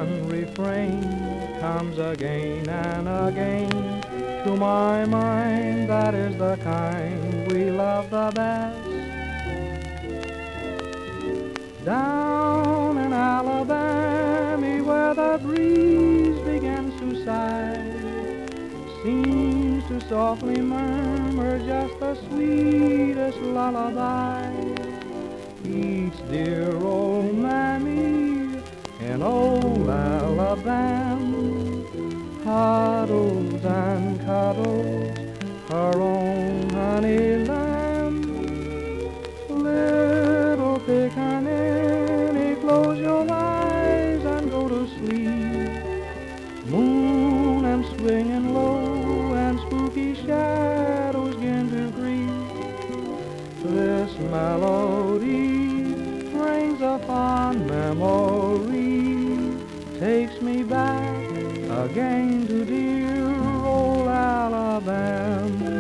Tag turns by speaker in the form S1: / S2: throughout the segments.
S1: one refrain comes again and again to my mind. That is the kind we love the best. Down in Alabama, where the breeze begins to sigh, seems to softly murmur just the sweetest lullaby. Each dear old mammy in old Alabama huddles and cuddles her own honey lamb. Little pickaninny, close your eyes and go to sleep. Moon and swinging low and spooky shadows begin to creep. This melody brings a fond memory, takes me back again to dear old Alabama.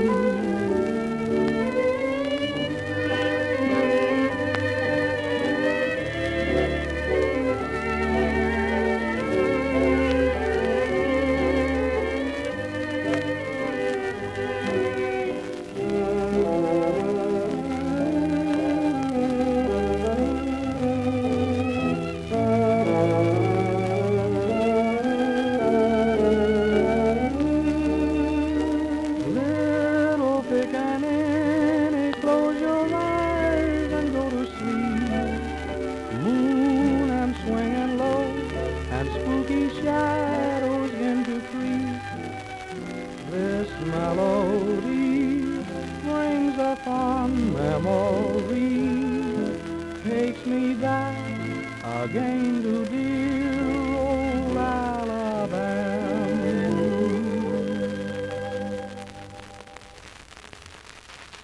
S1: Close your eyes and go to sleep. Moon and swinging low and spooky shadows begin to creep. This melody brings a fond memory, takes me back again to dear